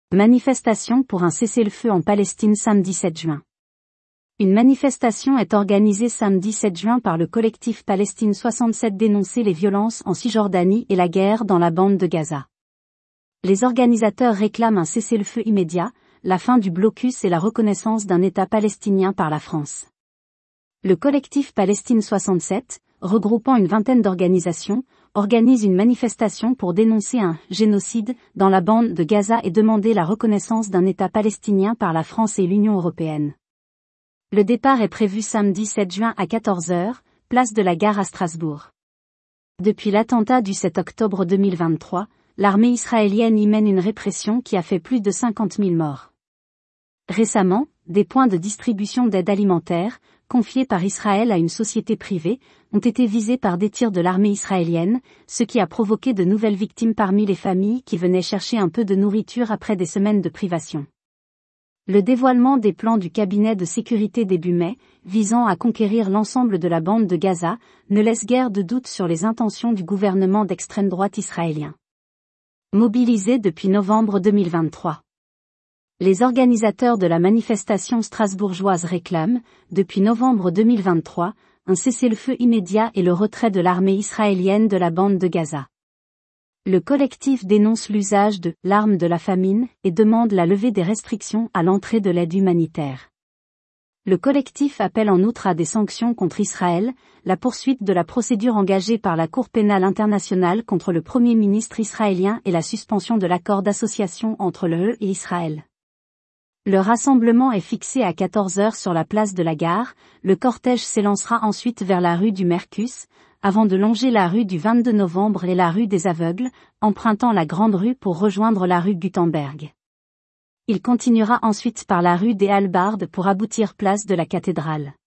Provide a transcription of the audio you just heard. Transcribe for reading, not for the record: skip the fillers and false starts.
Manifestation pour un cessez-le-feu en Palestine samedi 7 juin. Une manifestation est organisée samedi 7 juin par le collectif Palestine 67 dénoncer les violences en Cisjordanie et la guerre dans la bande de Gaza. Les organisateurs réclament un cessez-le-feu immédiat, la fin du blocus et la reconnaissance d'un État palestinien par la France. Le collectif Palestine 67, regroupant une vingtaine d'organisations, organise une manifestation pour dénoncer un « génocide » dans la bande de Gaza et demander la reconnaissance d'un État palestinien par la France et l'Union européenne. Le départ est prévu samedi 7 juin à 14h, place de la Gare à Strasbourg. Depuis l'attentat du 7 octobre 2023, l'armée israélienne y mène une répression qui a fait plus de 50 000 morts. Récemment, des points de distribution d'aide alimentaire, confiés par Israël à une société privée, ont été visés par des tirs de l'armée israélienne, ce qui a provoqué de nouvelles victimes parmi les familles qui venaient chercher un peu de nourriture après des semaines de privation. Le dévoilement des plans du cabinet de sécurité début mai, visant à conquérir l'ensemble de la bande de Gaza, ne laisse guère de doute sur les intentions du gouvernement d'extrême droite israélien. Mobilisé depuis novembre 2023. Les organisateurs de la manifestation strasbourgeoise réclament, depuis novembre 2023, un cessez-le-feu immédiat et le retrait de l'armée israélienne de la bande de Gaza. Le collectif dénonce l'usage de « l'arme de la famine » et demande la levée des restrictions à l'entrée de l'aide humanitaire. Le collectif appelle en outre à des sanctions contre Israël, la poursuite de la procédure engagée par la Cour pénale internationale contre le Premier ministre israélien et la suspension de l'accord d'association entre l'UE et Israël. Le rassemblement est fixé à 14h sur la place de la Gare, le cortège s'élancera ensuite vers la rue du Mercus, avant de longer la rue du 22 novembre et la rue des Aveugles, empruntant la Grande Rue pour rejoindre la rue Gutenberg. Il continuera ensuite par la rue des Hallebardes pour aboutir place de la Cathédrale.